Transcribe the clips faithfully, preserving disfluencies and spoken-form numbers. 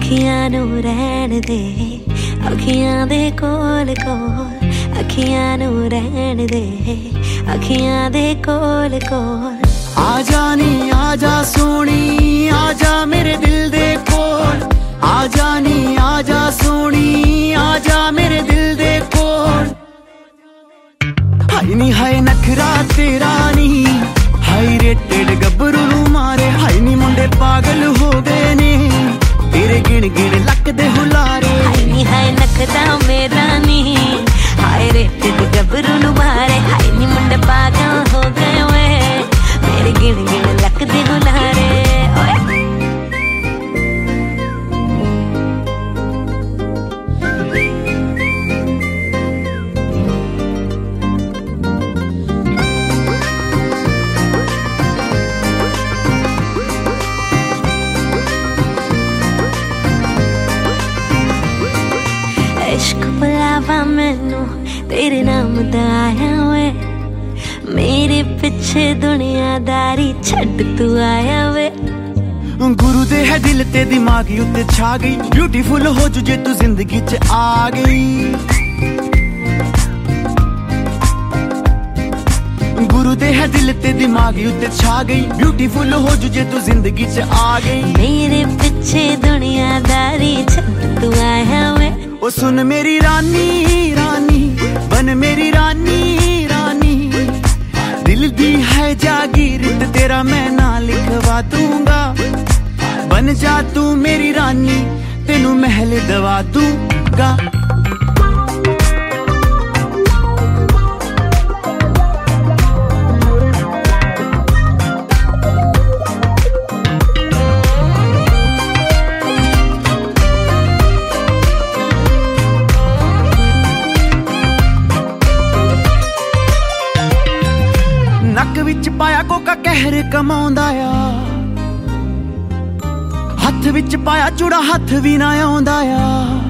अखियां नू रहन दे, अखियां दे कोल कोल, अखियां नू रहन दे, अखियां दे कोल कोल। आजा नी आजा सोनी, आजा मेरे दिल दे कोल, आजा नी आजा सोनी, आजा मेरे दिल दे कोल। हाय नी हाय नखरा तेरा नी, हाय रेटेड गब्बरू नू मारे, हाय नी मुंडे पागल हो गए ने तेरे गिण गिण लक दे हुलारे। हाय नी हाय नखरा मेरा नी, हाय रेटेड गब्बरू नू मारे, हाय नी मुंडे पागल हो गए वे मेरे गिण गिण लक दे हुलारे। इश्क बुलावा मैनू तेरे नाम दा आया वे, मेरे पिछे दुनियादारी छड़ तू आया वे। गुरु दे है दिल ते दिमाग उत्ते छा गई, ब्यूटीफुल हो जू जे तू जिंदगी च आ गई। गुरु दे है दिल ते दिमाग उत्ते छा गई, ब्यूटीफुल हो जू जे तू जिंदगी च आ गई। मेरे पिछे दुनियादारी छड़ तू आया वे। ओ सुन मेरी रानी रानी, बन मेरी रानी रानी, दिल दी है जागीर तेरा मैं ना लिखवा दूंगा। बन जा तू मेरी रानी, तेनू महल दवा दूंगा। नक विच पाया कोका कहर कमाउंदा आ, हथ विच पाया चूड़ा हथ भी ना आउंदा आ।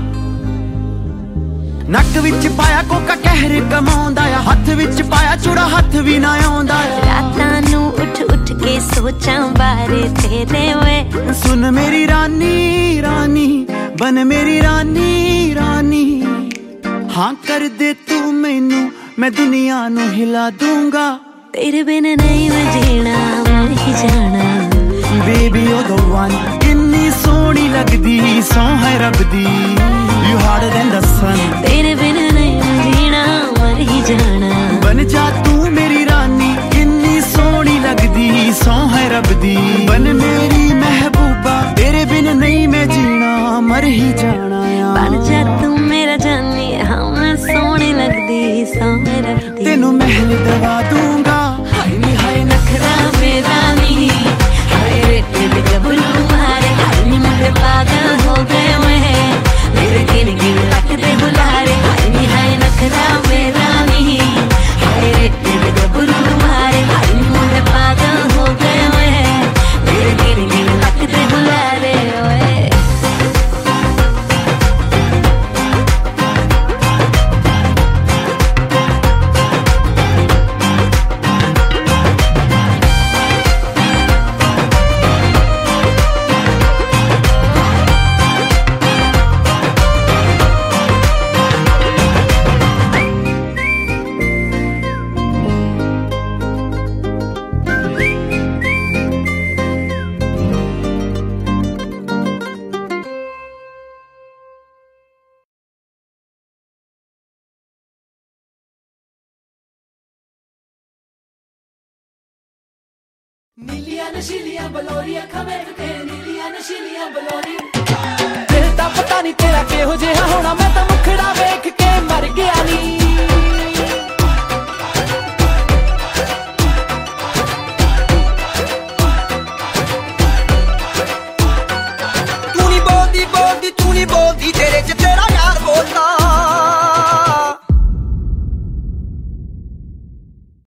नक विच पाया कोका कहर कमाउंदा आ, हथ विच पाया चूड़ा हथ भी ना आउंदा आ। रातां नू उठ उठ के सोचां बारे तेरे वे। सुन मेरी रानी रानी, बन मेरी रानी रानी, हाँ कर दे तू मैनू, मैं दुनिया नू हिला दूंगा। तेरे बिन नहीं मैं जीना, मर ही जाना। बेबी ओ द वन, किन्नी सोहनी लगदी सौ है रब दी, you harder than the sun. तेरे बिन नहीं मैं जीना, मर ही जाना। बन जा तू मेरी रानी, किन्नी सोहनी लगदी सौ है रब दी, बन मेरी महबूबा, तेरे बिन नहीं मैं जीना, मर ही जाना। बन जा तू मेरा जानी, हाँ मैं सोहनी लगदी सौ है रब दी, तेनू महल दवा दूंगा। हाय नी हाय नखरा मेरा नी, हाय रेटेड गब्बरू मारे, हाय नी मुंडे पागल हो गए वे मेरे गिन गिन लक दे हुलारे। हाय नी हाय नखरा मेरा नी, हाय रेटेड गब्बरू मारे, हाय नी मुंडे पागल हो गए वे मेरे गिन गिन लक दे हुलारे। नीलियां नशीलियां बलोरियां खमेर के, नीलियां नशीलियां बलोरियां। दिल दा पता नहीं तेरा किहो जिहा होना, मैं तां मुखड़ा वेख के मर गया नी। तू नी बोलदी बोलदी, तू नी बोलदी, तेरे च